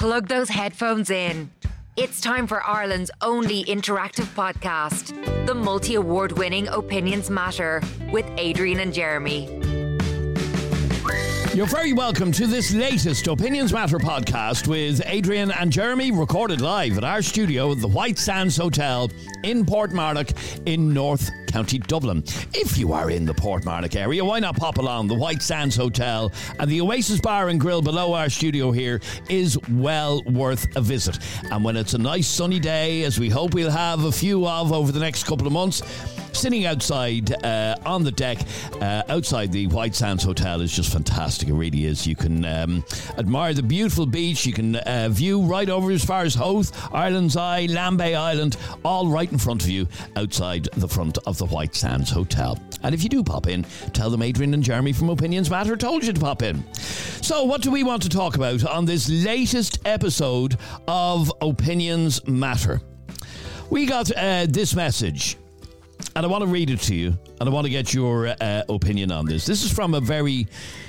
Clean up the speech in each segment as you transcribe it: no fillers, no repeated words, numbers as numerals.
Plug those headphones in. It's time for Ireland's only interactive podcast, the multi-award winning Opinions Matter with Adrian and Jeremy. You're very welcome to this latest Opinions Matter podcast with Adrian and Jeremy, recorded live at our studio at the White Sands Hotel in Portmarnock in North County Dublin. If you are in the Portmarnock area, why not pop along? The White Sands Hotel and the Oasis Bar and Grill below our studio here is well worth a visit. And when it's a nice sunny day, as we hope we'll have a few of over the next couple of months, sitting outside on the deck outside the White Sands Hotel is just fantastic. It really is. You can admire the beautiful beach. You can view right over as far as Howth, Ireland's Eye, Lambay Island, all right in front of you outside the front of the White Sands Hotel. And if you do pop in, tell them Adrian and Jeremy from Opinions Matter told you to pop in. So what do we want to talk about on this latest episode of Opinions Matter? We got this message, and I want to read it to you, and I want to get your opinion on this. This is from a very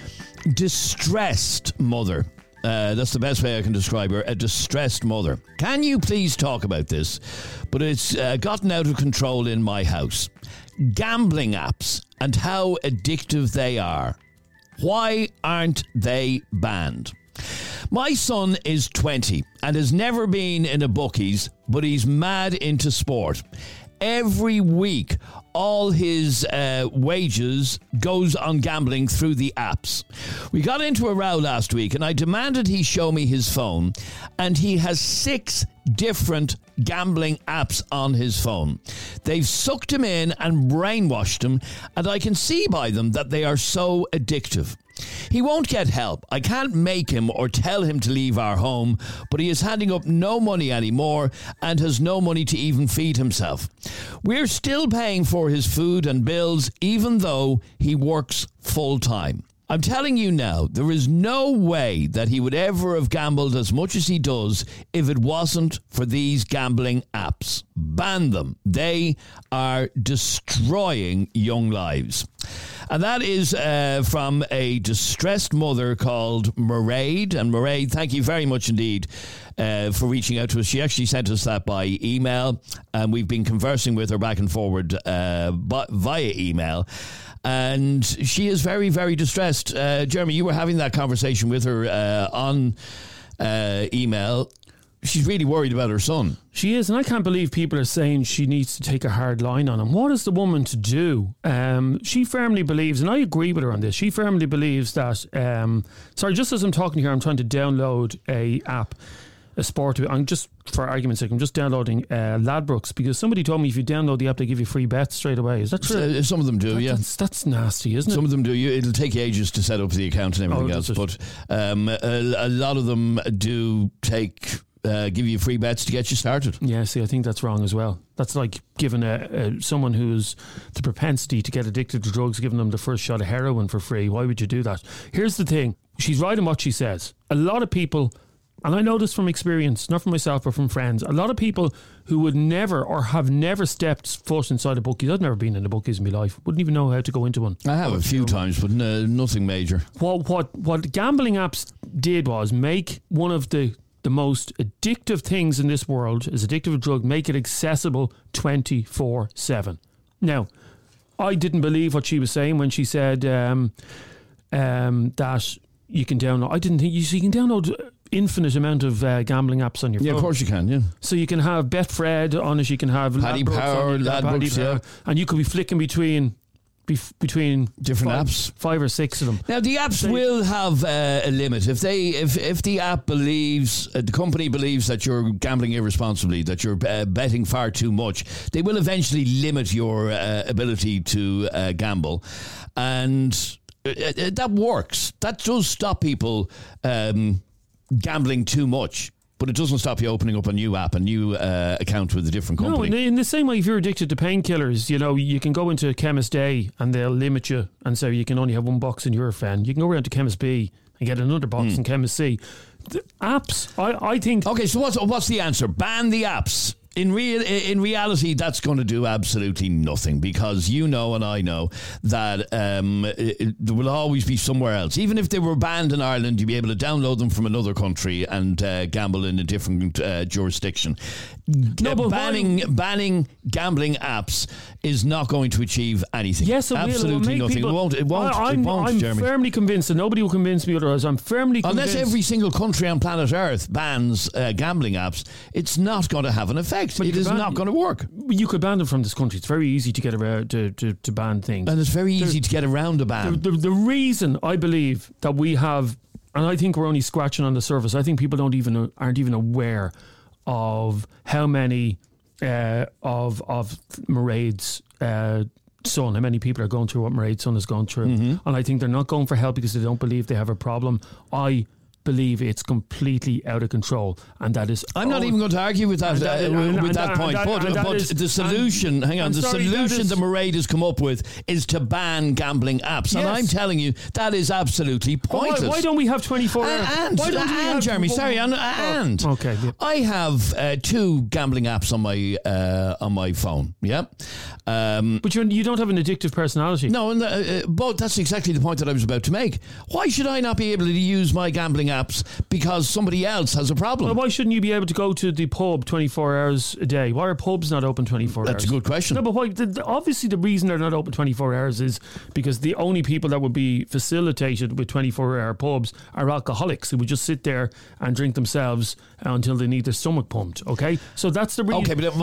distressed mother. That's the best way I can describe her, a distressed mother. Can you please talk about this? But it's gotten out of control in my house. Gambling apps and how addictive they are. Why aren't they banned? My son is 20 and has never been in a bookies, but he's mad into sport. Every week, all his wages goes on gambling through the apps. We got into a row last week and I demanded he show me his phone, and he has 6 different gambling apps on his phone. They've sucked him in and brainwashed him, and I can see by them that they are so addictive. He won't get help. I can't make him or tell him to leave our home, but he is handing up no money anymore and has no money to even feed himself. We're still paying for his food and bills even though he works full time. I'm telling you now, there is no way that he would ever have gambled as much as he does if it wasn't for these gambling apps. Ban them. They are destroying young lives. And that is from a distressed mother called Mairead. And Mairead, thank you very much indeed for reaching out to us. She actually sent us that by email, and we've been conversing with her back and forward via email. And she is very, very distressed. Jeremy, you were having that conversation with her on email. She's really worried about her son. She is, and I can't believe people are saying she needs to take a hard line on him. What is the woman to do? She firmly believes, and I agree with her on this, she firmly believes that... sorry, just as I'm talking here, I'm trying to download a app, a sport. I'm just, for argument's sake, I'm just downloading Ladbrokes, because somebody told me if you download the app, they give you free bets straight away. Is that true? Some of them do, yeah. That's nasty, isn't it? Some of them do. It'll take you ages to set up the account and everything else, but a lot of them do give you free bets to get you started. Yeah, see, I think that's wrong as well. That's like giving someone who's the propensity to get addicted to drugs, giving them the first shot of heroin for free. Why would you do that? Here's the thing. She's right in what she says. A lot of people, and I know this from experience, not from myself, but from friends, a lot of people who would never or have never stepped foot inside a bookies. I've never been in a bookies in my life. Wouldn't even know how to go into one. I have a few times, but nothing major. What gambling apps did was make one of the most addictive things in this world, is addictive drug, make it accessible 24/7. Now, I didn't believe what she was saying when she said that you can download. I didn't think you can download infinite amount of gambling apps on your phone. Yeah, of course you can, yeah. So you can have Betfred on it, you can have Paddy Power, Ladbrokes, yeah. And you could be flicking between different apps, 5 or 6 of them. Now the apps will have a limit. If the app believes, the company believes that you're gambling irresponsibly, that you're betting far too much, they will eventually limit your ability to gamble, and that works. That does stop people gambling too much. But it doesn't stop you opening up a new app, a new account with a different company. No, in the same way, if you're addicted to painkillers, you can go into Chemist A and they'll limit you and say you can only have 1 box in Nurofen. You can go around to Chemist B and get another box in Chemist C. The apps, I think... Okay, so what's the answer? Ban the apps. In reality, that's going to do absolutely nothing, because you know and I know that there will always be somewhere else. Even if they were banned in Ireland, you'd be able to download them from another country and gamble in a different jurisdiction. Banning gambling apps is not going to achieve anything. Yes, it absolutely will. Nothing. It won't. I'm Jeremy. firmly convinced, and nobody will convince me otherwise. I'm firmly convinced. Unless every single country on planet Earth bans gambling apps, it's not going to have an effect. It is not going to work. You could ban them from this country. It's very easy to get around to ban things, and it's very easy to get around a ban. The reason I believe that we have, and I think we're only scratching on the surface. I think people aren't even aware of how many of Mairead's son, how many people are going through what Mairead's son has gone through, and I think they're not going for help because they don't believe they have a problem. I believe it's completely out of control, and that is. I'm not even going to argue with that point. But the solution, the solution that Mairead has come up with is to ban gambling apps, and I'm telling you that is absolutely pointless. Why don't we have 24 hours? Jeremy, sorry, okay. Yeah. I have 2 gambling apps on my phone. Yeah, but you don't have an addictive personality. No, but that's exactly the point that I was about to make. Why should I not be able to use my gambling apps because somebody else has a problem? Well, why shouldn't you be able to go to the pub 24 hours a day? Why are pubs not open 24 hours? That's a good question. No, but why? Obviously, the reason they're not open 24 hours is because the only people that would be facilitated with 24-hour pubs are alcoholics who would just sit there and drink themselves until they need their stomach pumped. Okay, so that's the reason. Okay, but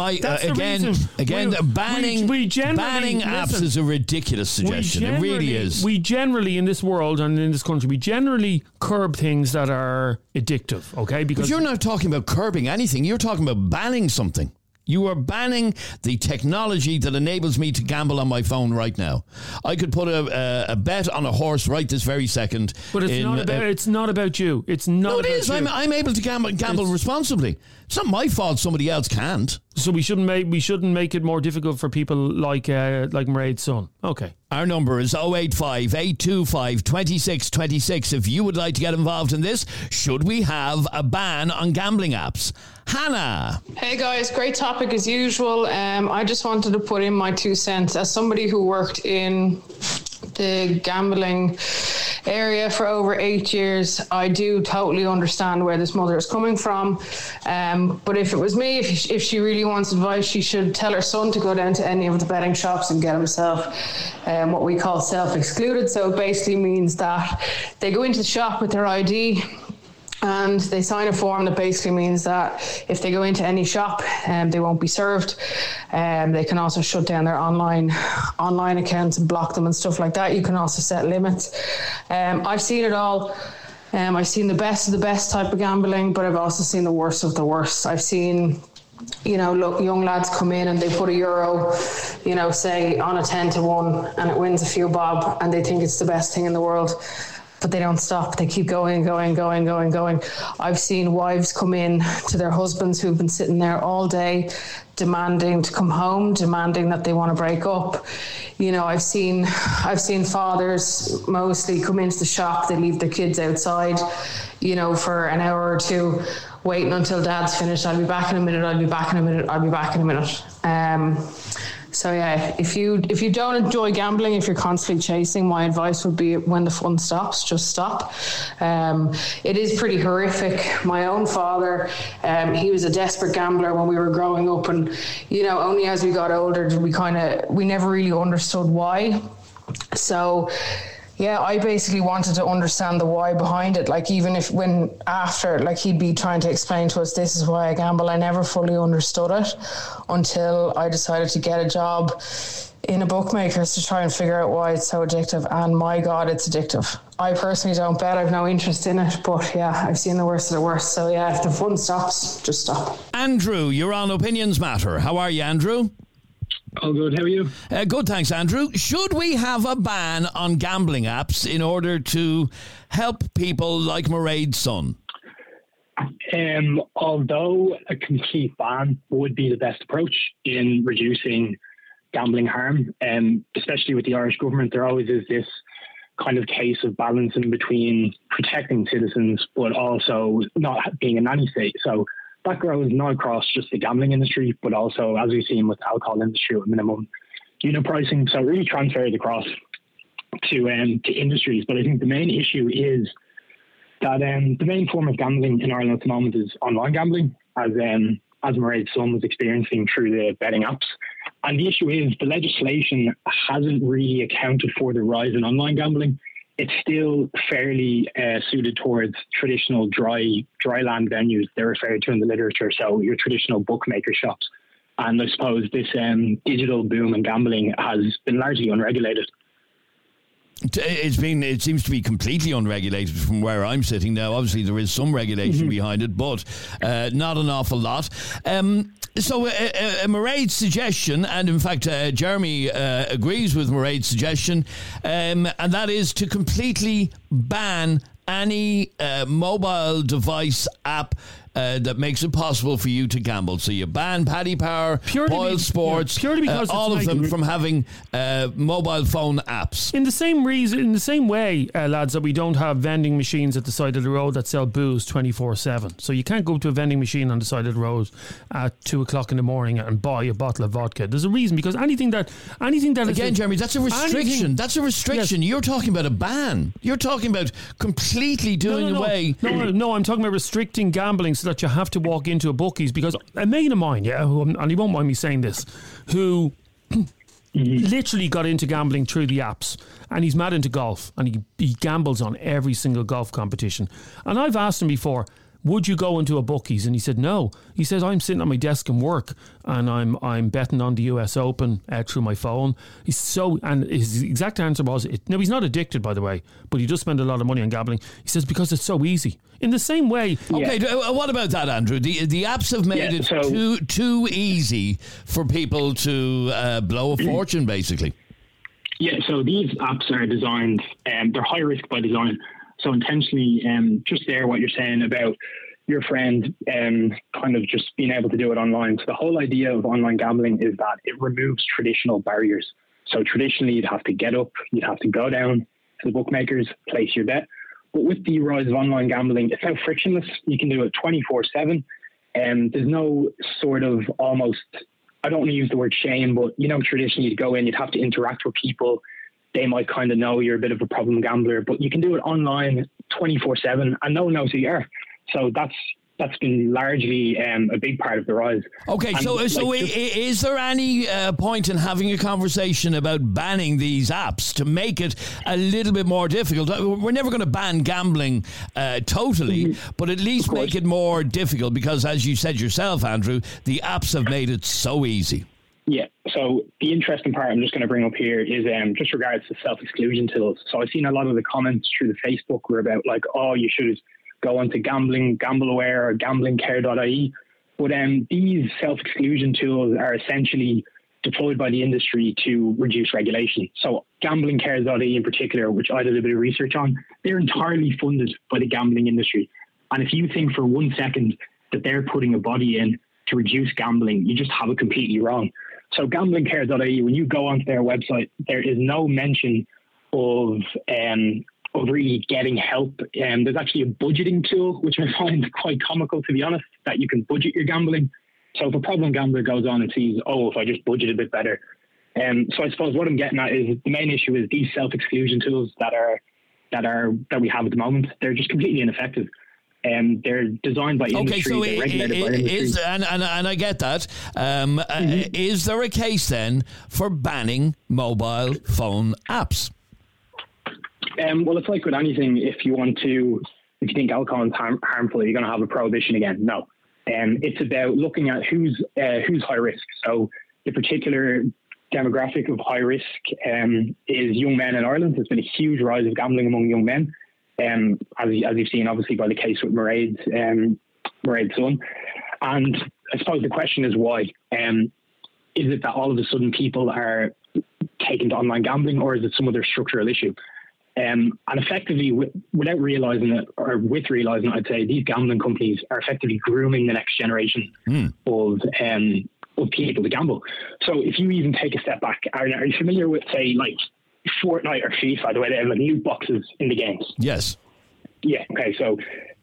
banning apps is a ridiculous suggestion. It really is. We generally, in this world and in this country, we generally curb things that are addictive, okay? Because you're not talking about curbing anything. You're talking about banning something. You are banning the technology that enables me to gamble on my phone right now. I could put a bet on a horse right this very second. But it's not about you. It's not. No, it is. I'm able to gamble responsibly. It's not my fault somebody else can't. So we shouldn't make it more difficult for people like Mairead's son. Okay. Our number is 085 825 2626. If you would like to get involved in this, should we have a ban on gambling apps? Hannah. Hey guys, great topic as usual. I just wanted to put in my 2 cents as somebody who worked in the gambling area for over 8 years. I do totally understand where this mother is coming from. But if it was me, if she really wants advice, she should tell her son to go down to any of the betting shops and get himself what we call self-excluded. So it basically means that they go into the shop with their ID and they sign a form that basically means that if they go into any shop, they won't be served. They can also shut down their online accounts and block them and stuff like that. You can also set limits. I've seen it all. I've seen the best of the best type of gambling, but I've also seen the worst of the worst. I've seen, young lads come in and they put €1, say on a 10 to 1, and it wins a few bob, and they think it's the best thing in the world. But they don't stop. They keep going. I've seen wives come in to their husbands who've been sitting there all day demanding to come home, demanding that they want to break up. I've seen fathers mostly come into the shop. They leave their kids outside, for an hour or two, waiting until dad's finished. I'll be back in a minute. So yeah, if you don't enjoy gambling, if you're constantly chasing, my advice would be when the fun stops, just stop. It is pretty horrific. My own father, he was a desperate gambler when we were growing up, and only as we got older did we never really understood why. So yeah, I basically wanted to understand the why behind it. Like, even if he'd be trying to explain to us, this is why I gamble. I never fully understood it until I decided to get a job in a bookmaker's to try and figure out why it's so addictive. And my God, it's addictive. I personally don't bet. I've no interest in it. But yeah, I've seen the worst of the worst. So yeah, if the fun stops, just stop. Andrew, you're on Opinions Matter. How are you, Andrew? All good. How are you? Good, thanks, Andrew. Should we have a ban on gambling apps in order to help people like Mairead's son? Although a complete ban would be the best approach in reducing gambling harm, especially with the Irish government, there always is this kind of case of balancing between protecting citizens but also not being a nanny state. So that grows not across just the gambling industry, but also, as we've seen with the alcohol industry, with minimum unit pricing. So it really transferred across to industries. But I think the main issue is that the main form of gambling in Ireland at the moment is online gambling, as Mairead's son was experiencing through the betting apps. And the issue is the legislation hasn't really accounted for the rise in online gambling. It's still fairly suited towards traditional dry land venues, they're referred to in the literature, so your traditional bookmaker shops. And I suppose this digital boom in gambling has been largely unregulated. It seems to be completely unregulated from where I'm sitting now. Obviously, there is some regulation behind it, but not an awful lot. So Mairead's suggestion, and in fact Jeremy agrees with Mairead's suggestion, and that is to completely ban any mobile device app that makes it possible for you to gamble. So you ban Paddy Power, Boyle Sports, purely because all of them from having mobile phone apps. In the same way, lads, that we don't have vending machines at the side of the road that sell booze 24/7. So you can't go to a vending machine on the side of the road at 2:00 in the morning and buy a bottle of vodka. There's a reason, because anything that again, Jeremy, that's a restriction. That's a restriction. Yes. You're talking about a ban. You're talking about completely doing away. No, I'm talking about restricting gambling so that you have to walk into a bookies, because a mate of mine, and he won't mind me saying this, who literally got into gambling through the apps, and he's mad into golf, and he gambles on every single golf competition. And I've asked him before, would you go into a bookies? And he said no. He says, I'm sitting on my desk and work, and I'm betting on the US Open through my phone. And his exact answer was, no, he's not addicted, by the way, but he does spend a lot of money on gambling. He says, because it's so easy. In the same way. Okay, what about that, Andrew? The apps have made it too easy for people to blow a fortune, basically. Yeah, so these apps are designed, they're high risk by design. So intentionally, just there, what you're saying about your friend kind of just being able to do it online. So the whole idea of online gambling is that it removes traditional barriers. So traditionally, you'd have to get up, you'd have to go down to the bookmakers, place your bet. But with the rise of online gambling, it's now frictionless. You can do it 24/7. There's no sort of almost, I don't want to use the word shame, but, traditionally you'd go in, you'd have to interact with people. They might kind of know you're a bit of a problem gambler, but you can do it online 24/7 and no one knows who you are. So that's been largely a big part of the rise. Okay, is there any point in having a conversation about banning these apps to make it a little bit more difficult? We're never going to ban gambling totally, but at least make it more difficult, because as you said yourself, Andrew, the apps have made it so easy. Yeah, so the interesting part I'm just going to bring up here is just regards to self-exclusion tools. So I've seen a lot of the comments through the Facebook were about like, oh, you should go onto GamblingAware or gamblingcare.ie. But these self-exclusion tools are essentially deployed by the industry to reduce regulation. So gamblingcare.ie in particular, which I did a bit of research on, they're entirely funded by the gambling industry. And if you think for 1 second that they're putting a body in to reduce gambling, you just have it completely wrong. So gamblingcare.ie, when you go onto their website, there is no mention of really getting help. There's actually a budgeting tool, which I find quite comical, to be honest, that you can budget your gambling. So if a problem gambler goes on and sees, if I just budget a bit better. So I suppose what I'm getting at is the main issue is these self-exclusion tools that we have at the moment, they're just completely ineffective. They're designed by industry, they're regulated by industry. And I get that. Is there a case then for banning mobile phone apps? Well, it's like with anything. If you think alcohol is harmful, you're going to have a prohibition again. No. It's about looking at who's high risk. So the particular demographic of high risk is young men in Ireland. There's been a huge rise of gambling among young men. As you've seen, obviously, by the case with Mairead's son. And I suppose the question is why? Is it that all of a sudden people are taking to online gambling, or is it some other structural issue? And effectively, without realising it, or with realising it, I'd say these gambling companies are effectively grooming the next generation of people to gamble. So if you even take a step back, Aaron, are you familiar with, say, like Fortnite or FIFA, the way they have like loot boxes in the games? Yes. Yeah. Okay. So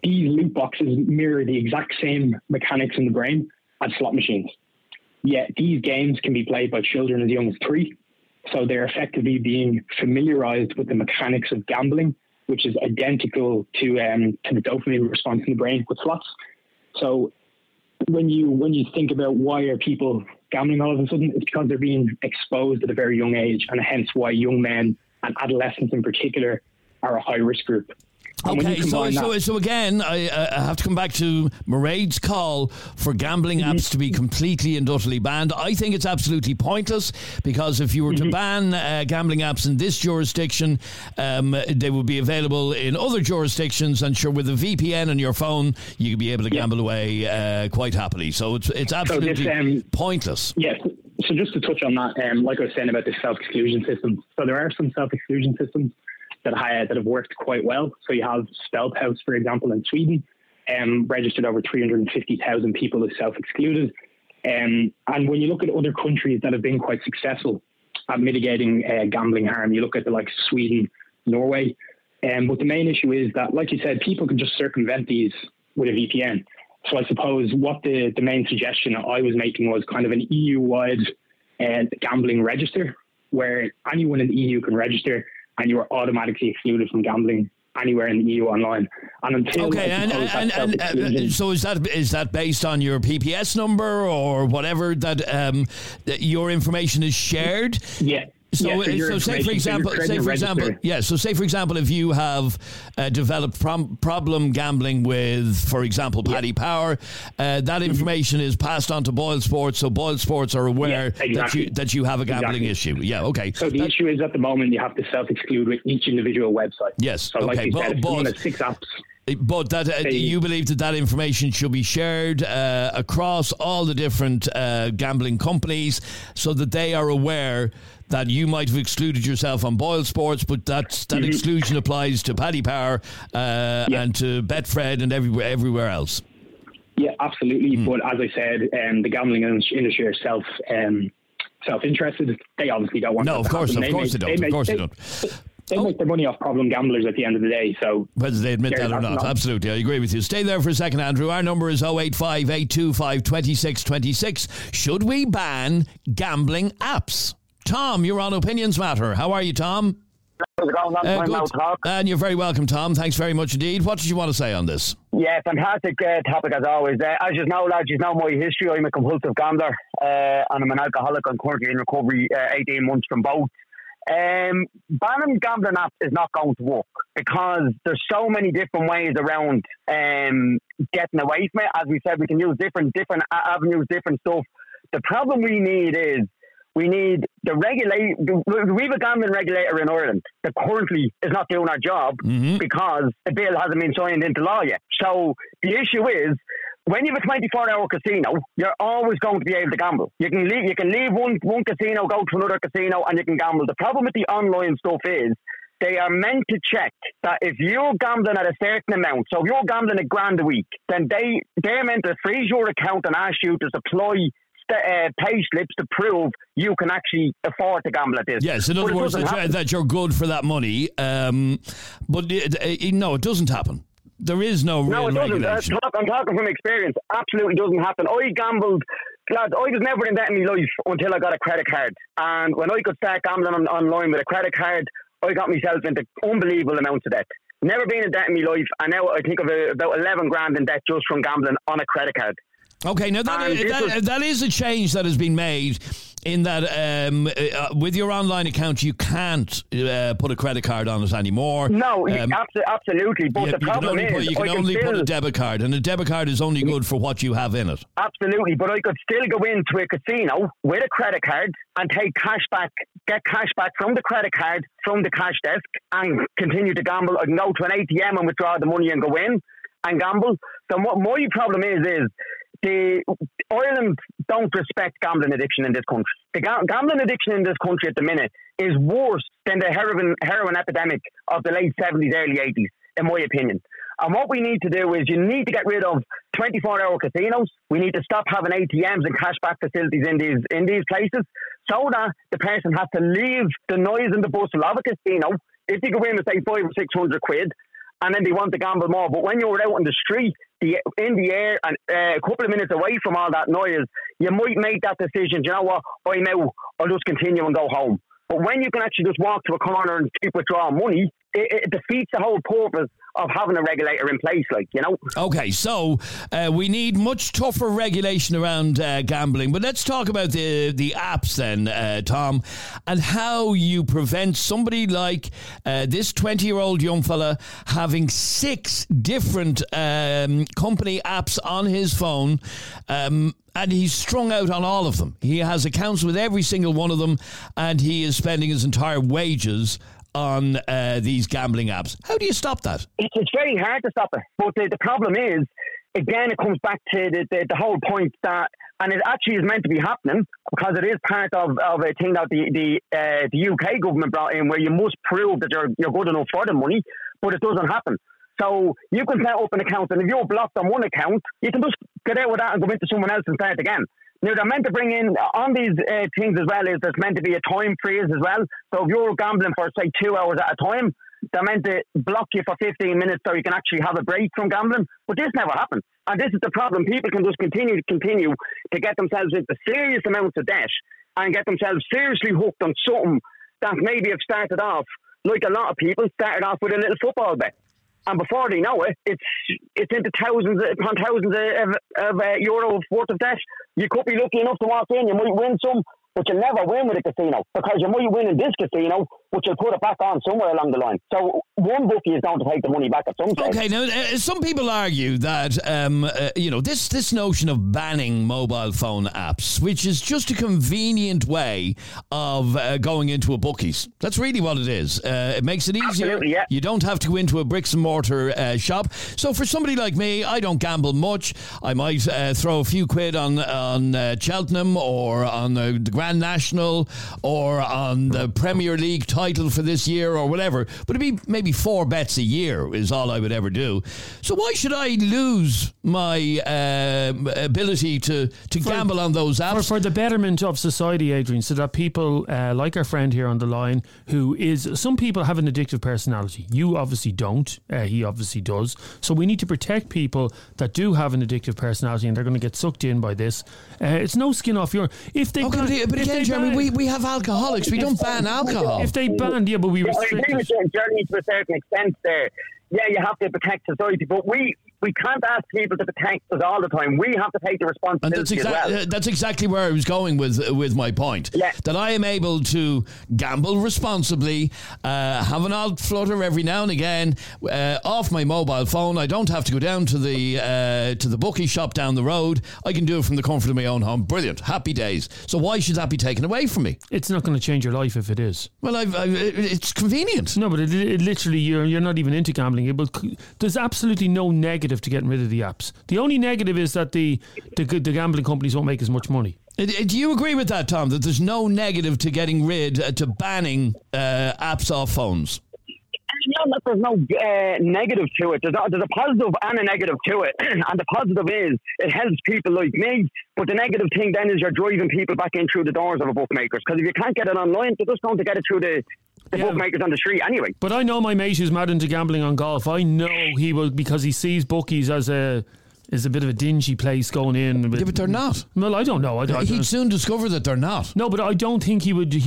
these loot boxes mirror the exact same mechanics in the brain as slot machines. Yet these games can be played by children as young as 3. So they're effectively being familiarized with the mechanics of gambling, which is identical to the dopamine response in the brain with slots. So when you think about why are people gambling all of a sudden, it's because they're being exposed at a very young age, and hence why young men and adolescents in particular are a high risk group. Okay, so again, I have to come back to Mairead's call for gambling apps to be completely and utterly banned. I think it's absolutely pointless, because if you were to ban gambling apps in this jurisdiction, they would be available in other jurisdictions, and sure, with a VPN on your phone, you could be able to gamble away quite happily. So it's absolutely pointless. Yes. So just to touch on that, like I was saying about the self-exclusion system, so there are some self-exclusion systems that have worked quite well. So you have Stealth House, for example, in Sweden, registered over 350,000 people as self-excluded. And when you look at other countries that have been quite successful at mitigating gambling harm, you look at Sweden, Norway. But the main issue is that, like you said, people can just circumvent these with a VPN. So I suppose what the main suggestion I was making was kind of an EU-wide gambling register, where anyone in the EU can register, and you are automatically excluded from gambling anywhere in the EU online. And until so is that based on your PPS number or whatever that your information is shared? Yeah. So say for example, if you have developed problem gambling with, for example, Paddy Power, that information is passed on to Boyle Sports, so Boyle Sports are aware that you have a gambling issue. Yeah, okay. So the issue is at the moment you have to self-exclude with each individual website. Yes, so like you said, if someone has 6 apps. But that you believe that information should be shared across all the different gambling companies, so that they are aware that you might have excluded yourself on Boyle Sports, but that exclusion applies to Paddy Power and to Betfred and everywhere else. Yeah, absolutely. But as I said, the gambling industry are self-interested. They obviously don't want. No, of course they don't. They make their money off problem gamblers at the end of the day. So whether they admit that or not, absolutely, I agree with you. Stay there for a second, Andrew. Our number is 085 825 2626. Should we ban gambling apps? Tom, you're on Opinions Matter. How are you, Tom? How's it going? Good. And you're very welcome, Tom. Thanks very much indeed. What did you want to say on this? Yeah, fantastic topic as always. As you know, lads, you know my history. I'm a compulsive gambler and I'm an alcoholic. I'm currently in recovery 18 months from both. Banning gambling apps is not going to work, because there's so many different ways around getting away from it. As we said, we can use different avenues, different stuff. The problem we need is we need the regulator. We have a gambling regulator in Ireland that currently is not doing our job because the bill hasn't been signed into law yet. So the issue is, when you have a 24-hour casino, you're always going to be able to gamble. You can leave one casino, go to another casino, and you can gamble. The problem with the online stuff is they are meant to check that if you're gambling at a certain amount, so if you're gambling $1,000 a week, then they're meant to freeze your account and ask you to supply pay slips to prove you can actually afford to gamble at this. Yes, in other words, that you're good for that money. But no, it doesn't happen. There is no real regulation. I'm talking from experience. Absolutely doesn't happen. I gambled, lads, I was never in debt in my life until I got a credit card. And when I could start gambling online with a credit card, I got myself into unbelievable amounts of debt. Never been in debt in my life, and now I think of about 11 grand in debt just from gambling on a credit card. Okay, now that is a change that has been made, in that with your online account you can't put a credit card on it anymore. No, absolutely. But the problem is, you can only put a debit card, and a debit card is only good for what you have in it. Absolutely, but I could still go into a casino with a credit card and get cash back from the credit card, from the cash desk, and continue to gamble. I can go to an ATM and withdraw the money and go in and gamble. So what my problem is Ireland don't respect gambling addiction in this country. The gambling addiction in this country at the minute is worse than the heroin epidemic of the late 70s, early 80s, in my opinion. And what we need to do is you need to get rid of 24-hour casinos. We need to stop having ATMs and cashback facilities in these places, so that the person has to leave the noise and the bustle of a casino. If you go in with, say, 500 or 600 quid, and then they want to gamble more. But when you're out on the street, in the air, and a couple of minutes away from all that noise, you might make that decision. You know what? I'm out. I'll just continue and go home. But when you can actually just walk to a corner and keep withdrawing money, it defeats the whole purpose of having a regulator in place, Okay, so we need much tougher regulation around gambling. But let's talk about the apps then, Tom, and how you prevent somebody like this 20-year-old young fella having 6 different company apps on his phone. And he's strung out on all of them. He has accounts with every single one of them, and he is spending his entire wages on these gambling apps. How do you stop that? It's very hard to stop it. But the problem is, again, it comes back to the whole point that, and it actually is meant to be happening because it is part of a thing that the UK government brought in, where you must prove that you're good enough for the money, but it doesn't happen. So you can set up an account, and if you're blocked on one account, you can just get out with that and go into someone else and start again. Now, they're meant to bring in, on these things as well, is there's meant to be a time freeze as well. So if you're gambling for, say, 2 hours at a time, they're meant to block you for 15 minutes so you can actually have a break from gambling. But this never happens. And this is the problem. People can just continue to get themselves into serious amounts of debt and get themselves seriously hooked on something that maybe have started off, like a lot of people, started off with a little football bet. And before they know it, it's into thousands of euro worth of debt. You could be lucky enough to walk in, you might win some, but you'll never win with a casino, because you might win in this casino, but you'll put it back on somewhere along the line. So one bookie is going to take the money back at some stage. Okay, now some people argue that this notion of banning mobile phone apps, which is just a convenient way of going into a bookies. That's really what it is. It makes it easier. Absolutely, yeah. You don't have to go into a bricks and mortar shop. So for somebody like me, I don't gamble much. I might throw a few quid on Cheltenham or on the Grand National or on the Premier League title for this year or whatever, but it'd be maybe 4 bets a year is all I would ever do. So why should I lose my ability to gamble on those apps? For the betterment of society, Adrian, so that people like our friend here on the line, some people have an addictive personality. You obviously don't. He obviously does. So we need to protect people that do have an addictive personality and they're going to get sucked in by this. It's no skin off your... But again, Jeremy, we have alcoholics. We don't ban alcohol. If they banned, but we restrict it. I agree with Jeremy to a certain extent there. Yeah, you have to protect society, but we can't ask people to protect us all the time. We have to take the responsibility as well. That's exactly where I was going with my point. Yeah. That I am able to gamble responsibly, have an odd flutter every now and again off my mobile phone. I don't have to go down to the bookie shop down the road. I can do it from the comfort of my own home. Brilliant. Happy days. So why should that be taken away from me? It's not going to change your life if it is. Well, it's convenient. No, but it literally, you're not even into gambling. There's absolutely no negative to getting rid of the apps. The only negative is that the gambling companies won't make as much money. Do you agree with that, Tom, that there's no negative to getting rid, to banning apps off phones? No, there's no negative to it. There's a positive and a negative to it. And the positive is it helps people like me. But the negative thing then is you're driving people back in through the doors of a bookmakers. Because if you can't get it online, they're just going to get it through the bookmakers on the street anyway. But I know my mate who's mad into gambling on golf. I know he will, because he sees bookies as a bit of a dingy place going in. Yeah, but they're not. Well, I don't know. He'd soon discover that they're not. No, but I don't think he would.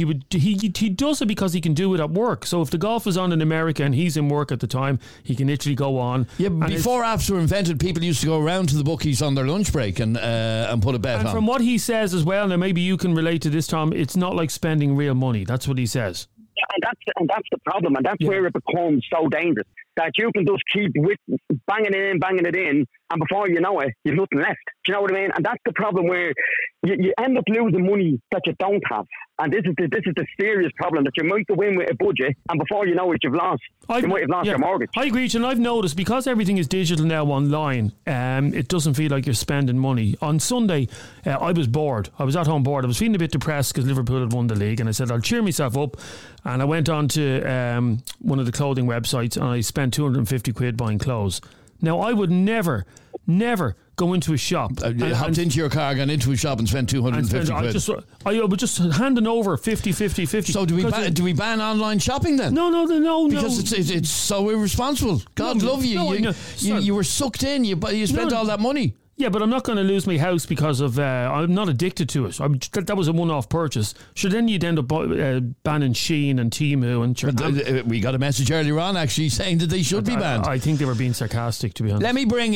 He does it because he can do it at work. So if the golf is on in America and he's in work at the time, he can literally go on. Yeah, before apps were invented, people used to go around to the bookies on their lunch break and put a bet on. And from what he says as well, now maybe you can relate to this, Tom, it's not like spending real money. That's what he says. And that's the problem, and that's where it becomes so dangerous, that you can just keep banging it in, and before you know it, you've nothing left. Do you know what I mean? And that's the problem, where you end up losing money that you don't have. And this is the serious problem, that you might go in with a budget, and before you know it, you might have lost your mortgage. I agree, and I've noticed, because everything is digital now online, it doesn't feel like you're spending money. On Sunday, I was bored. I was at home bored. I was feeling a bit depressed because Liverpool had won the league, and I said, I'll cheer myself up. And I went on to one of the clothing websites, and I spent 250 quid buying clothes. Now, I would never go into a shop. Hopped into your car, gone into a shop and spent 250 quid. I would just handing over 50. So do we ban online shopping then? No. Because it's so irresponsible. God love you. You were sucked in. You spent all that money. Yeah, but I'm not going to lose my house because of I'm not addicted to it. That was a one-off purchase. Sure, then you'd end up banning Shein and Temu and. We got a message earlier on actually saying that they should be banned. I think they were being sarcastic, to be honest. Let me bring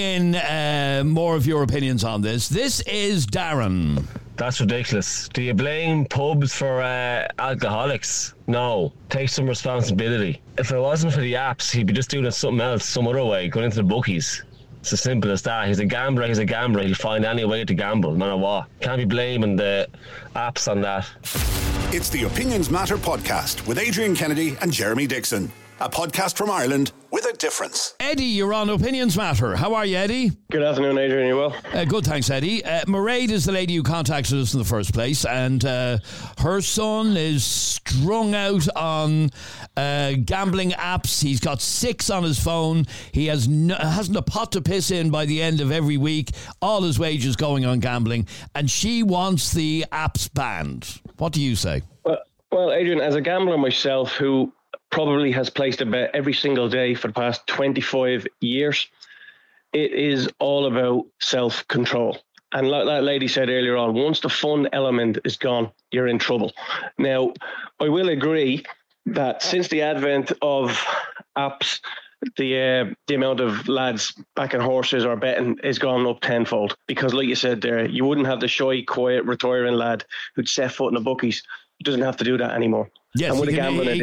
in more of your opinions on this. This is Darren. That's ridiculous. Do you blame pubs for alcoholics? No. Take some responsibility. If it wasn't for the apps, he'd be just doing something else, some other way, going into the bookies. It's as simple as that. He's a gambler. He'll find any way to gamble, no matter what. Can't be blaming the apps on that. It's the Opinions Matter podcast with Adrian Kennedy and Jeremy Dixon. A podcast from Ireland with a difference. Eddie, you're on Opinions Matter. How are you, Eddie? Good afternoon, Adrian. You well? Good, thanks, Eddie. Mairead is the lady who contacted us in the first place, and her son is strung out on gambling apps. He's got 6 on his phone. He hasn't a pot to piss in by the end of every week. All his wages going on gambling, and she wants the apps banned. What do you say? Well, Adrian, as a gambler myself, who probably has placed a bet every single day for the past 25 years. It is all about self-control. And like that lady said earlier on, once the fun element is gone, you're in trouble. Now, I will agree that since the advent of apps, the amount of lads backing horses or betting has gone up tenfold. Because like you said there, you wouldn't have the shy, quiet, retiring lad who'd set foot in the bookies. He doesn't have to do that anymore. Yes, he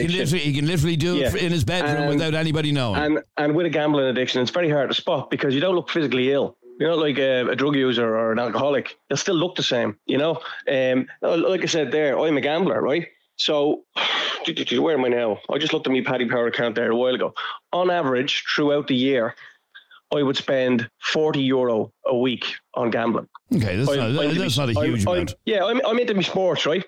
can literally do it in his bedroom without anybody knowing. And with a gambling addiction, it's very hard to spot because you don't look physically ill. You're not like a drug user or an alcoholic. You'll still look the same, you know. Like I said there, I'm a gambler, right? So where am I now? I just looked at my Paddy Power account there a while ago. On average, throughout the year, I would spend €40 a week on gambling. Okay, that's not a huge amount. I'm into my sports, right?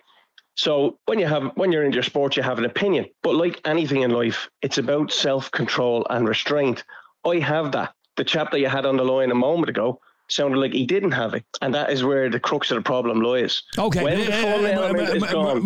So when you're into your sports, you have an opinion. But like anything in life, it's about self-control and restraint. I have that. The chap that you had on the line a moment ago sounded like he didn't have it. And that is where the crux of the problem lies. Okay. When the fun element is gone,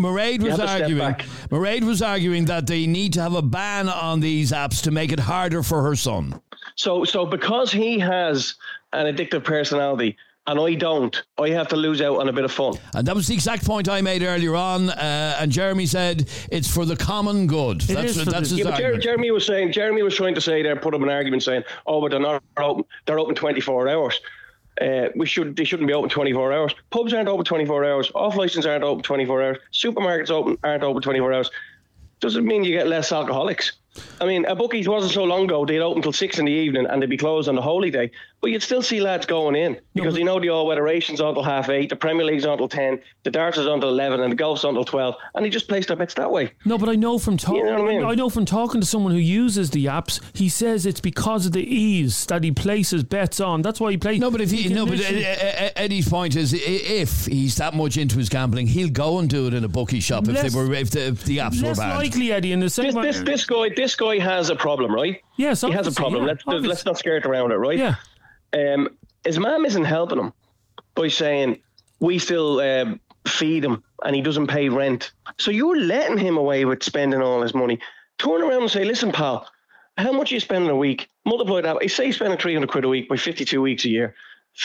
Mairead was arguing that they need to have a ban on these apps to make it harder for her son. So because he has an addictive personality, and I don't, I have to lose out on a bit of fun. And that was the exact point I made earlier on. And Jeremy said it's for the common good. That's his argument. Jeremy was trying to say there, put up an argument saying, but they're not open. They're open 24 hours. They shouldn't be open 24 hours. Pubs aren't open 24 hours. Off license aren't open 24 hours. Supermarkets aren't open 24 hours. Doesn't mean you get less alcoholics. I mean, a bookies wasn't so long ago. They'd open till 6 in the evening and they'd be closed on the holy day. But you'd still see lads going in because the all-weather ration's on till 8:30, the Premier League's on till 10, the darts is on till 11, and the golf's on till 12, and he just placed their bets that way. No, but I know from talking to someone who uses the apps, he says it's because of the ease that he places bets on. That's why he plays. No, but Eddie's point is, if he's that much into his gambling, he'll go and do it in a bookie shop if the apps were banned. Less likely, Eddie, in the same way. This guy has a problem, right? Yes, he has a problem. Let's not skirt around it, right? Yeah. His mum isn't helping him by saying we still feed him and he doesn't pay rent. So you're letting him away with spending all his money. Turn around and say, listen, pal, how much are you spending a week? Multiply that. I say spending 300 quid a week by 52 weeks a year,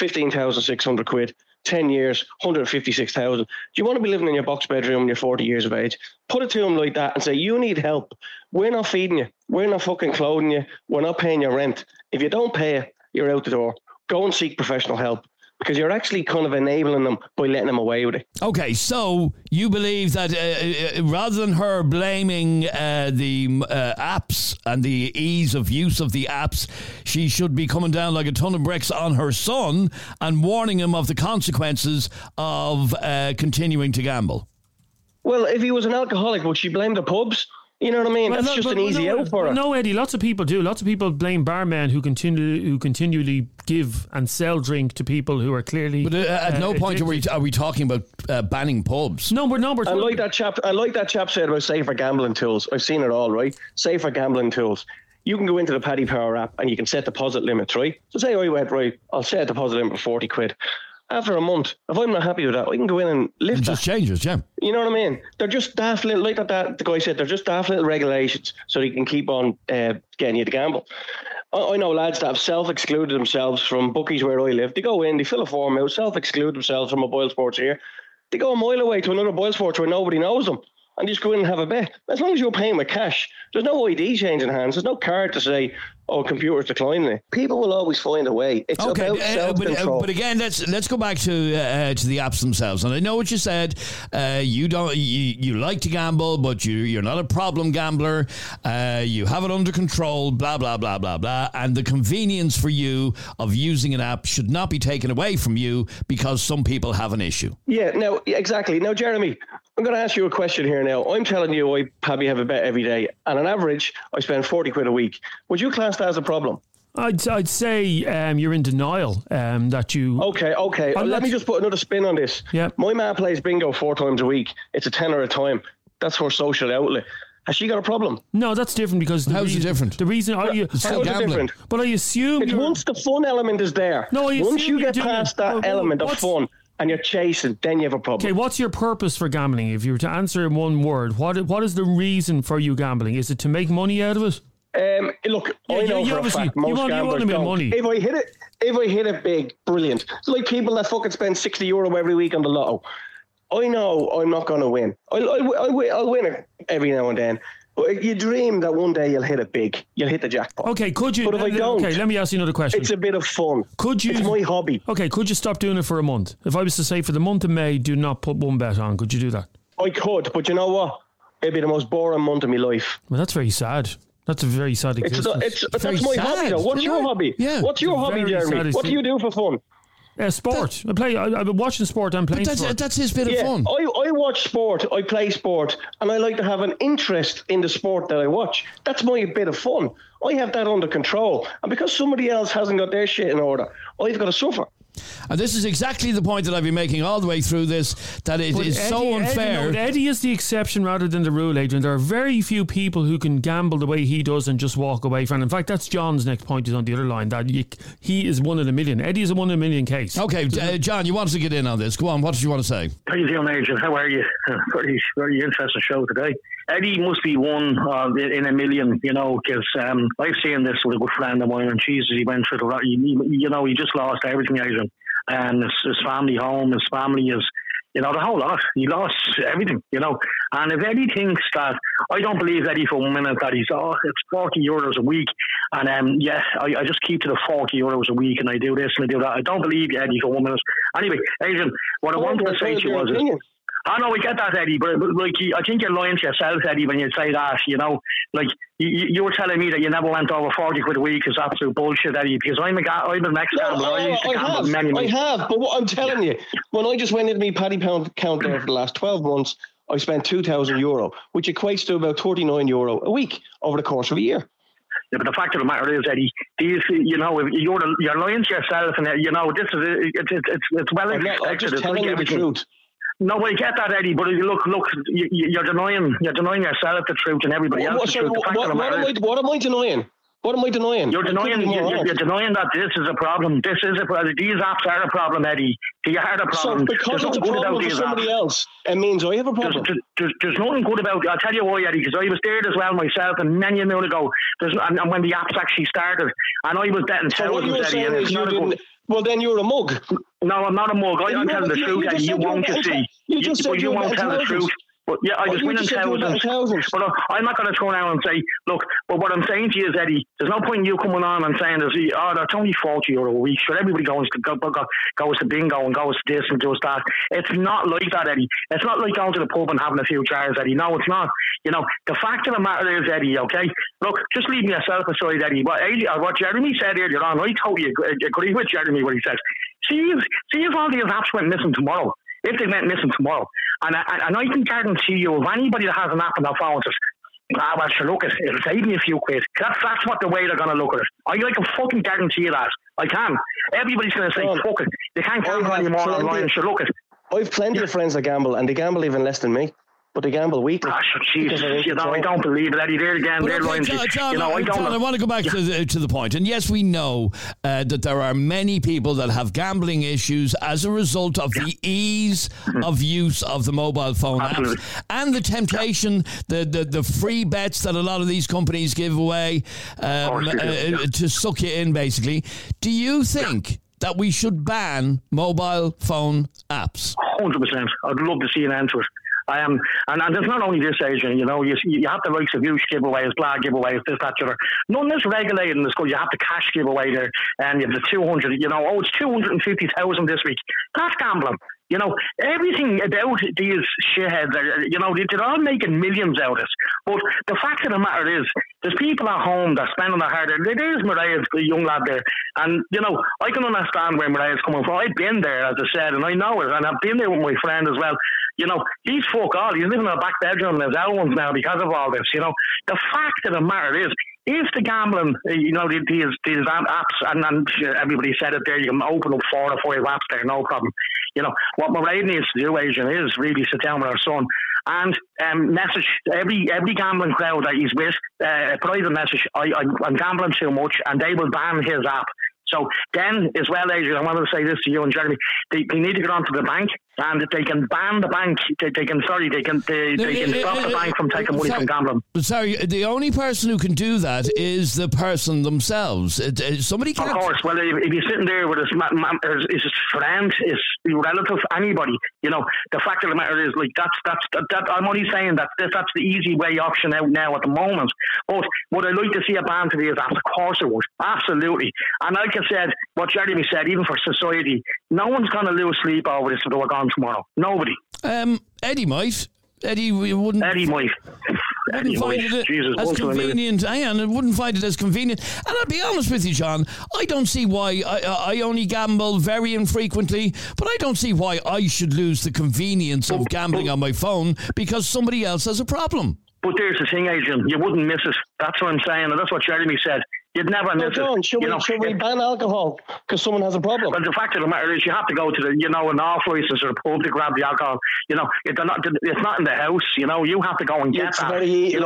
15,600 quid. 10 years, 156,000. Do you want to be living in your box bedroom when you're 40 years of age? Put it to him like that and say, you need help. We're not feeding you. We're not fucking clothing you. We're not paying your rent. If you don't pay it, you're out the door. Go and seek professional help because you're actually kind of enabling them by letting them away with it. Okay, so you believe that rather than her blaming the apps and the ease of use of the apps, she should be coming down like a ton of bricks on her son and warning him of the consequences of continuing to gamble. Well, if he was an alcoholic, would she blame the pubs? You know what I mean? That's just an easy out for her. No, Eddie, lots of people do. Lots of people blame barmen who continually give and sell drink to people who are clearly. But at no point are we talking about banning pubs. No, but I like that chap said about safer gambling tools. I've seen it all, right? Safer gambling tools. you can go into the Paddy Power app and you can set deposit limits, right? So say I went, right, I'll set a deposit limit for 40 quid. After a month, if I'm not happy with that, I can go in and lift that. Just changes, yeah. You know what I mean? They're just daft little, like that the guy said, they're just daft little regulations so they can keep on getting you to gamble. I know lads that have self-excluded themselves from bookies where I live. They go in, they fill a form out, self-exclude themselves from a Boyle Sports here. They go a mile away to another Boyle Sports where nobody knows them. And just go in and have a bet. As long as you're paying with cash, there's no ID changing hands. There's no card to say, "Oh, computer's declining it." People will always find a way. It's about self-control. But again, let's go back to the apps themselves. And I know what you said. You like to gamble, but you're not a problem gambler. You have it under control. Blah blah blah blah blah. And the convenience for you of using an app should not be taken away from you because some people have an issue. Yeah. No. Exactly. Now, Jeremy, I'm going to ask you a question here now. I'm telling you, I probably have a bet every day, and on average, I spend 40 quid a week. Would you class that as a problem? I'd say you're in denial that you... Okay. Let me just put another spin on this. Yeah. My man plays bingo 4 times a week. It's a tenner a time. That's her social outlet. Has she got a problem? No, that's different because... How's it different? The reason... It's still gambling. Different? But I assume... It's once the fun element is there. No, once you get past that element of fun and you're chasing, then you have a problem. Okay, what's your purpose for gambling? If you were to answer in one word, what is the reason for you gambling? Is it to make money out of it? Look, I know for a fact most gamblers don't. Money. If I hit it big, brilliant. It's like people that fucking spend €60 every week on the lotto. I know I'm not going to win. I'll win it every now and then. But you dream that one day you'll hit it big. You'll hit the jackpot. Okay, could you? But if I don't, okay, let me ask you another question. It's a bit of fun. Could you? It's my hobby. Okay, could you stop doing it for a month? If I was to say for the month of May, do not put one bet on, could you do that? I could, but you know what? It'd be the most boring month of my life. Well, that's very sad. That's a very sad existence. That's my hobby, though. What's your hobby? Yeah. What's your hobby, Jeremy? What do you do for fun? Sport. I've been watching sport and playing sport. That's his bit of fun. I watch sport, I play sport, and I like to have an interest in the sport that I watch. That's my bit of fun. I have that under control. And because somebody else hasn't got their shit in order, I've got to suffer. And this is exactly the point that I've been making all the way through this, that it is so unfair. Eddie is the exception rather than the rule, Adrian. There are very few people who can gamble the way he does and just walk away from it. In fact, that's John's next point is on the other line, that he is 1 in a million. Eddie is a 1 in a million case. Okay, John, you wanted to get in on this. Go on, what did you want to say? How you doing, Adrian? How are you? Very interesting show today. Eddie must be 1 in a million, because I've seen this with a good friend of mine, and Jesus, he went through the lot. He just lost everything, Adrian. And his family home, his family is, the whole lot. He lost everything, And if Eddie thinks that, I don't believe Eddie for 1 minute that it's €40 a week. And I just keep to the €40 a week and I do this and I do that. I don't believe Eddie for 1 minute. Anyway, Adrian, what I wanted to say to you was... I know we get that, Eddie, but I think you're lying to yourself, Eddie, when you say that. You were telling me that you never went over 40 quid a week is absolute bullshit, Eddie. Because I'm an ex-gambler. I used to gamble many. I have, but what I'm telling you, when I just went into my Paddy Pound count there for the last 12 months, I spent €2,000, which equates to about €39 a week over the course of a year. Yeah, but the fact of the matter is, Eddie, you're lying to yourself, and this is it's well expected. I'm just telling you the truth. No, I get that, Eddie, but look, you're denying yourself the truth and everybody else the truth. What am I denying? What am I denying? You're denying that this is a problem. This is a problem. These apps are a problem, Eddie. They are the problem. So because it's a problem for somebody else, it means I have a problem. There's nothing good about it. I'll tell you why, Eddie, because I was there as well myself, and many years ago, and when the apps actually started, and I was betting thousands, Eddie, and it's not good. Well, then you're a mug. No, I'm not a mug. I'm telling the truth, Eddie. You won't see. You won't tell the truth. But yeah, I was winning thousands. But I'm not going to turn around and say, look, but what I'm saying to you is, Eddie, there's no point in you coming on and saying, that's only €40 a week. Sure, everybody goes to bingo and goes to this and does that. It's not like that, Eddie. It's not like going to the pub and having a few jars, Eddie. No, it's not. The fact of the matter is, Eddie, okay, look, just leave me yourself aside, Eddie. What Jeremy said earlier on, I totally agree with Jeremy what he says. See if all these apps went missing tomorrow. If they went missing tomorrow. And I can guarantee you, if anybody that has an app on their phone says, well, sure, look, it'll save me a few quid. That's what the way they're going to look at it. I can fucking guarantee you that. I can. Everybody's going to say, fuck it. They can't gamble anymore online. Sure, look it. I've plenty of friends that gamble, and they gamble even less than me. but they gamble weekly. Gosh, Jesus, I don't believe it, Eddie. There again, John, I want to go back to the point. And yes, we know that there are many people that have gambling issues as a result of the ease of use of the mobile phone apps and the temptation, the free bets that a lot of these companies give away to suck you in, basically. Do you think that we should ban mobile phone apps? 100%. I'd love to see an end to it. And there's not only this, Adrian, you have the likes of huge giveaways, blah giveaways, this, that, the other. None is regulated in the school. You have the cash giveaway there, and you have the 200, it's 250,000 this week. That's gambling. Everything about these shitheads, they're all making millions out of it. But the fact of the matter is, there's people at home that are spending their hard earned. There's Mariah's young lad there. And, I can understand where Mariah's coming from. I've been there, as I said, and I know it. And I've been there with my friend as well. He's fuck all. He's living in a back bedroom in his own ones now because of all this. The fact of the matter is, if the gambling, these apps, and everybody said it there, you can open up 4 or 5 apps there, no problem. What Mariah needs to do, Adrian, is really sit down with her son and message every gambling crowd that he's with, a private message, I'm gambling too much, and they will ban his app. So then, as well, Adrian, I wanted to say this to you and Jeremy, they need to get onto the bank, and they can ban the bank. They can stop the bank from taking money from gambling. Sorry, the only person who can do that is the person themselves. Somebody can't. Of course. Well, if you're sitting there with his friend, his relative, anybody, the fact of the matter is, that's I'm only saying that that's the easy way option out now at the moment. But would I like to see a ban to these apps? Of course I would. Absolutely. And like I said, what Jeremy said, even for society, no one's going to lose sleep over this if they were gone tomorrow. Nobody. Eddie might. Eddie wouldn't. Eddie might. Wouldn't find it as convenient. I wouldn't find it as convenient. And I'll be honest with you, John, I don't see why. I only gamble very infrequently, but I don't see why I should lose the convenience of gambling on my phone because somebody else has a problem. But there's the thing, Adrian, you wouldn't miss it. That's what I'm saying, and that's what Jeremy said. You'd never miss it. Should we ban alcohol because someone has a problem? Well, the fact of the matter is, you have to go to an off-license or a pub to grab the alcohol. It's not in the house. You have to go and get that.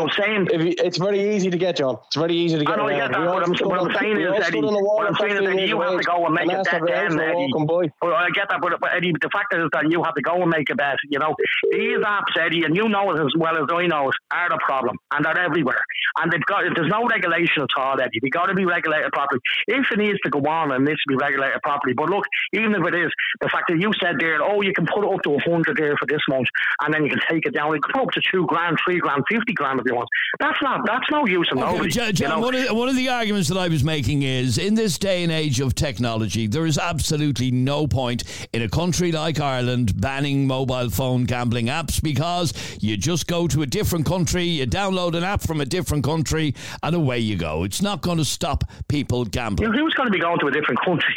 It's very easy to get, John. It's very easy to get. I know you get that. What I'm saying is, Eddie, you have to go and make a bet then, Eddie. I get that, but Eddie, the fact is that you have to go and make a bet. These apps, Eddie, and you know it as well as I know it, are the problem, and they're everywhere. And there's no regulation at all, Eddie. They got to be regulated properly. If it needs to go on, it needs to be regulated properly. But look, even if it is, the fact that you said there, you can put it up to 100 there for this month, and then you can take it down. You can put up to 2 grand, 3 grand, 50 grand if you want. That's no use of nobody. John, one of the arguments that I was making is, in this day and age of technology, there is absolutely no point in a country like Ireland banning mobile phone gambling apps, because you just go to a different country, you download an app from a different country, and away you go. It's not going to stop people gambling. Who's going to be going to a different country?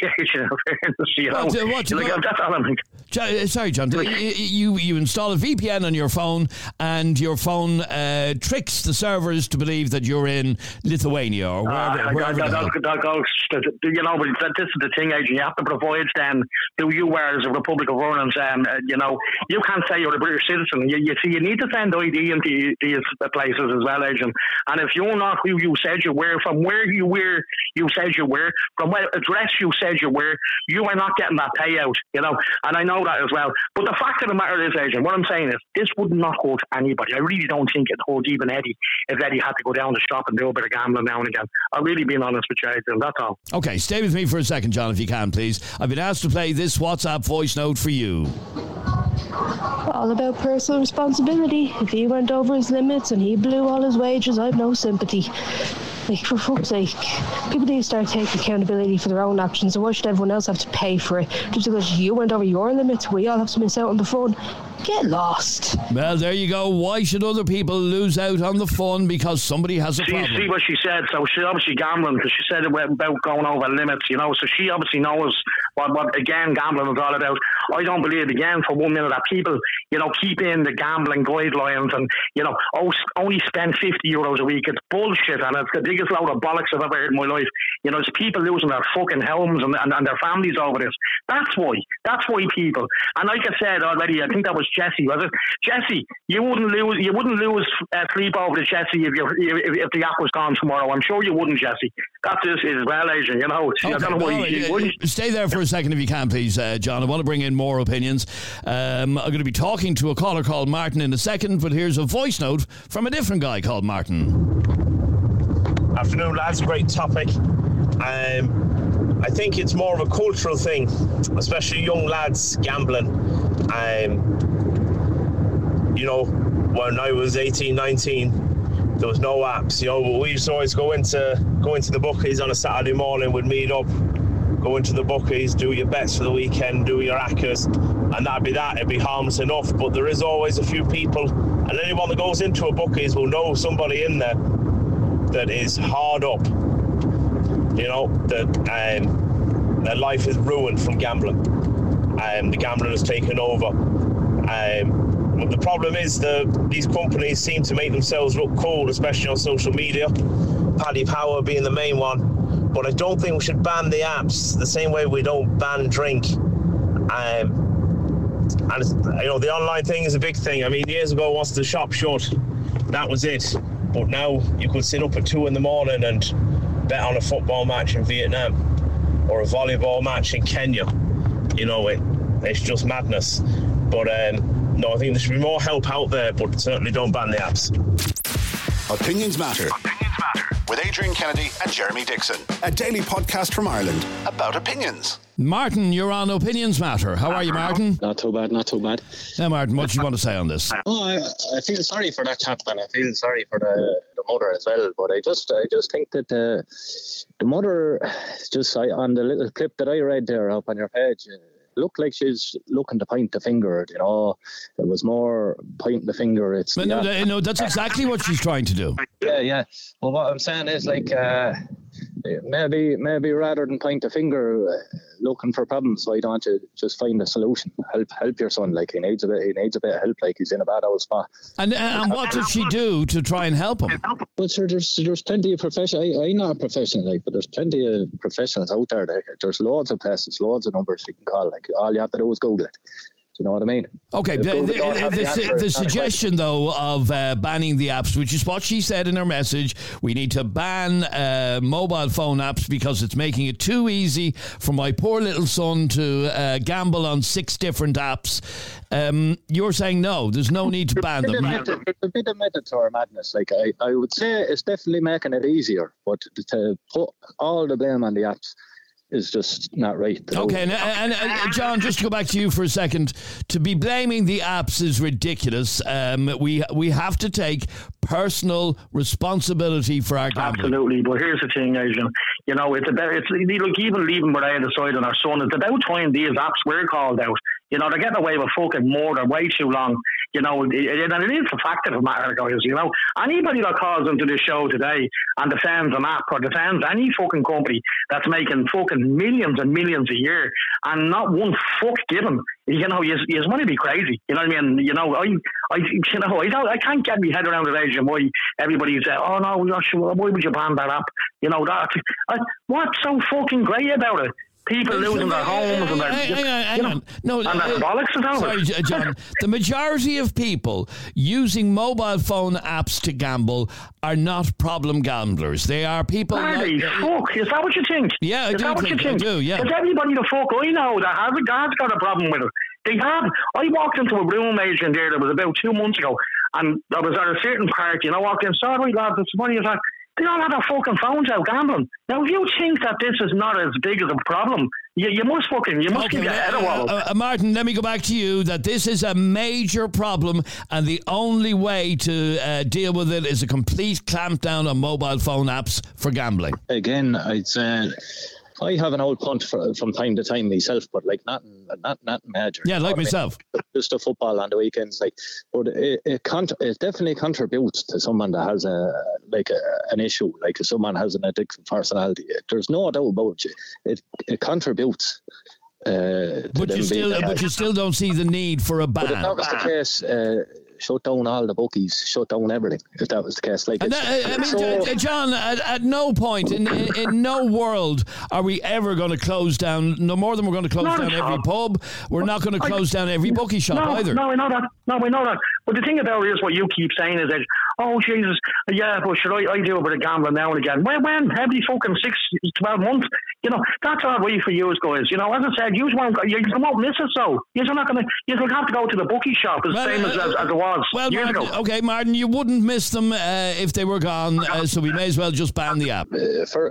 That's all I'm thinking. Sorry, John. You install a VPN on your phone, and your phone tricks the servers to believe that you're in Lithuania or wherever. That goes, but this is the thing, Adrian. You have to provide then who you are as a Republic of Ireland. You can't say you're a British citizen. You need to send ID into these places as well, Adrian. And if you're not who you said you were, from where you were, you said you were, from what address you said you were, you are not getting that payout, and I know that as well. But the fact of the matter is, Adrian, what I'm saying is, this would not hurt anybody. I really don't think it hurt even Eddie if Eddie had to go down the shop and do a bit of gambling now and again. I'm really being honest with you, Adrian, that's all. Okay, stay with me for a second, John, if you can, please. I've been asked to play this WhatsApp voice note for you. All about personal responsibility. If he went over his limits and he blew all his wages, I've no sympathy. For fuck's sake, people need to start taking accountability for their own actions, and why should everyone else have to pay for it? Just because you went over your limits, we all have to miss out on the fun. Get lost. Well, there you go. Why should other people lose out on the fun because somebody has a problem? See what she said. So she's obviously gambling, because she said about going over limits, so she obviously knows what again, gambling is all about. I don't believe again for 1 minute that people, keep in the gambling guidelines and, only spend €50 a week. It's bullshit, and it's the biggest load of bollocks I've ever heard in my life. There's people losing their fucking homes and their families over this. That's why people. And like I said already, I think that was Jesse, was it? Jesse, you wouldn't lose sleep over to Jesse if the app was gone tomorrow. I'm sure you wouldn't, Jesse. That's just as well, Adrian. Okay, I don't know why you wouldn't. Stay there for a second if you can, please, John. I want to bring in more opinions. I'm going to be talking to a caller called Martin in a second, but here's a voice note from a different guy called Martin. Afternoon, lads. Great topic. I think it's more of a cultural thing, especially young lads gambling. When I was 18, 19, there was no apps. We used to always go into the bookies on a Saturday morning. We'd meet up, go into the bookies, do your bets for the weekend, do your accas, and that'd be that. It'd be harmless enough. But there is always a few people, and anyone that goes into a bookies will know somebody in there that is hard up. That their life is ruined from gambling. The gambling has taken over. But the problem is these companies seem to make themselves look cool, especially on social media. Paddy Power being the main one. But I don't think we should ban the apps the same way we don't ban drink. And the online thing is a big thing. I mean, years ago, once the shop shut, that was it. But now you could sit up at 2 a.m. and bet on a football match in Vietnam or a volleyball match in Kenya. It's just madness. But no, I think there should be more help out there, but certainly don't ban the apps. Opinions Matter. With Adrian Kennedy and Jeremy Dixon. A daily podcast from Ireland about opinions. Martin, you're on Opinions Matter. How are you, Martin? Not too bad. Now, Martin, what do you want to say on this? I feel sorry for that chap, and I feel sorry for the mother as well. But I just think that the mother, on the little clip that I read there up on your page, looked like she's looking to point the finger. It was more pointing the finger. No, that's exactly what she's trying to do. Yeah. Well, what I'm saying is maybe rather than point the finger looking for problems, why don't you just find a solution? Help your son. He needs a bit of help. He's in a bad old spot. And what does she do to try and help him? Well, sir, there's plenty of professionals. I'm not a professional, but there's plenty of professionals out there. There's loads of places, loads of numbers you can call. All you have to do is Google it. You know what I mean? Okay, the suggestion, though, of banning the apps, which is what she said in her message, we need to ban mobile phone apps because it's making it too easy for my poor little son to gamble on 6 different apps. You're saying no, there's no need to ban them. A bit of method to our madness. I would say it's definitely making it easier, but to put all the blame on the apps is just not right. Okay, and John, just to go back to you for a second, to be blaming the apps is ridiculous. We have to take personal responsibility for our gambling. Absolutely, but here's the thing, Adrian. Even leaving Maria aside on our son, it's about time these apps were called out. They're getting away with fucking murder way too long. And it is a fact of the matter, guys. Anybody that calls into this show today and defends an app or defends any fucking company that's making fucking millions and millions a year and not one fuck given, you want to be crazy. You know what I mean? I can't get my head around the age and why everybody's oh no, we're not sure. Why would you ban that app? What's so fucking great about it? People losing their homes and their hang on. No, and their bollocks and all. Sorry, John. The majority of people using mobile phone apps to gamble are not problem gamblers. They are people. Fuck, is that what you think? Yeah, I do. Is that what you think? I do, yeah. Because everybody the fuck I know that has got a problem with it. They have. I walked into a room, Adrian, there that was about 2 months ago, and I was at a certain party, and I walked in, sorry lads, what are you talking? They all have their fucking phones out gambling. Now, if you think that this is not as big as a problem, you must keep your head a wobble. Martin, let me go back to you, that this is a major problem, and the only way to deal with it is a complete clampdown on mobile phone apps for gambling. Again, I'd say I have an old punt from time to time myself, but not major. Yeah, like myself. Just a football on the weekends, but it definitely contributes to someone that has an issue, if someone has an addictive personality. There's no doubt about it. It contributes. But you still don't see the need for a ban. But if that was the case, shut down all the bookies, shut down everything. If that was the case, John, at no point in no world are we ever going to close down. No more than we're going to close down every pub. We're not going to close down every bookie shop either. No, we know that. But the thing about it is what you keep saying is that, oh Jesus, yeah, but should I do a bit of gambling now and again? When every fucking 6-12 months, that's all right for you guys. As I said, you won't miss it. So you're not going to. You'll have to go to the bookie shop as same as it was years ago. Okay, Martin, you wouldn't miss them if they were gone. So we may as well just ban the app. I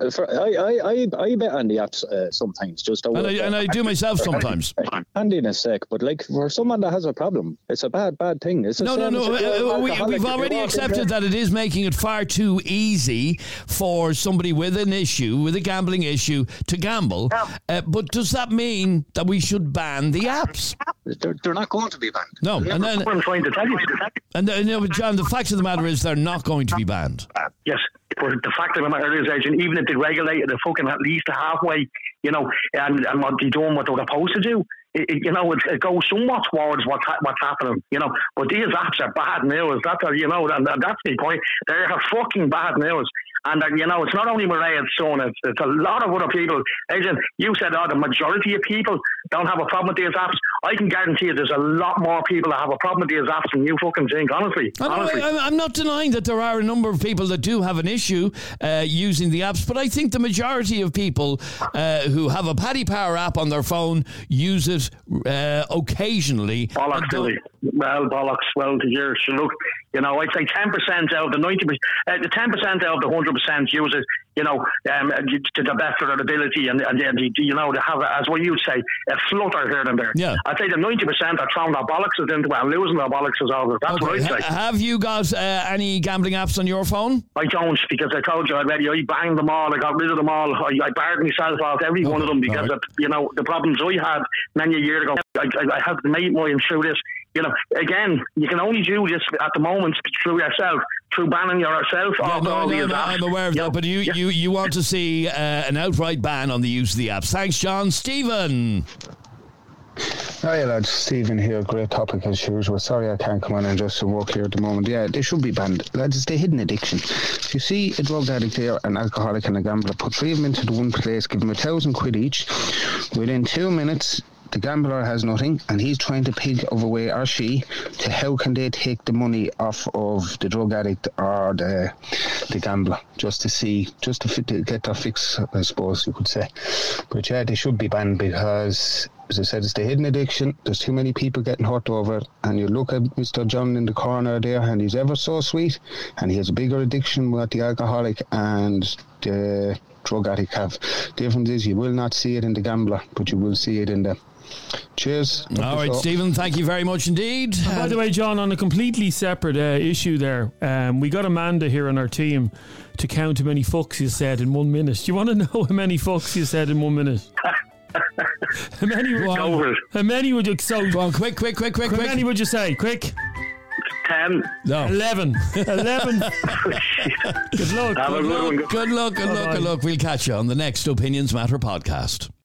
bet on the apps sometimes. And I do myself sometimes. Handiness sake, but like for someone that has a problem, it's a bad thing. It's no. We've already accepted that it is making it far too easy for somebody with an issue, with a gambling issue, to gamble. But does that mean that we should ban the apps? They're not going to be banned. No, and then I'm trying to tell you. And John, the fact of the matter is they're not going to be banned. Yes, but the fact of the matter is, even if they regulate it, fucking at least halfway, and what they're doing, what they're supposed to do. It goes somewhat towards what's happening, But these apps are bad news. That's that's the point. They're fucking bad news. And it's not only Mariah's son; it's a lot of other people. Adrian, you said the majority of people don't have a problem with these apps. I can guarantee you, there's a lot more people that have a problem with these apps than you fucking think. Honestly. I'm not denying that there are a number of people that do have an issue using the apps, but I think the majority of people who have a Paddy Power app on their phone use it occasionally. Bollocks, silly. Well, bollocks. Well, look, I'd say 10% out of the 90%, 10% out of the 100% use it, to the best of their ability, and to have, as what you'd say, a flutter here and there. Yeah. I'd say the 90% are throwing their bollocks into it and losing their bollocks over. That's what I'd say. Have you got any gambling apps on your phone? I don't, because I told you already, I banged them all, I got rid of them all, I barred myself out every one of them because of, the problems I had many years ago. I have made mine through this. Again, you can only do this at the moment through yourself, through banning yourself. I'm aware of that, but you want to see an outright ban on the use of the apps. Thanks, John. Stephen. Hi lads, Stephen here. Great topic as usual. Sorry I can't come on and just work here at the moment. Yeah, they should be banned. Lads, it's the hidden addiction. If you see a drug addict there, an alcoholic and a gambler, put three of them into the one place, give them £1,000 each. Within 2 minutes, the gambler has nothing and he's trying to pig away, or she, to how can they take the money off of the drug addict or the gambler, just to get their fix, I suppose you could say. But yeah, they should be banned because, as I said, it's the hidden addiction. There's too many people getting hurt over it, and you look at Mr. John in the corner there and he's ever so sweet and he has a bigger addiction with the alcoholic and the drug addict have. The difference is you will not see it in the gambler, but you will see it in the... Cheers. All right, Stephen, thank you very much indeed. By the way, John, on a completely separate issue there, we got Amanda here on our team to count how many fucks you said in 1 minute. Do you want to know how many fucks you said in 1 minute? How many would you... So, go on, quick. How many would you say? Quick. 10. No. 11. Good luck. Good luck. We'll catch you on the next Opinions Matter podcast.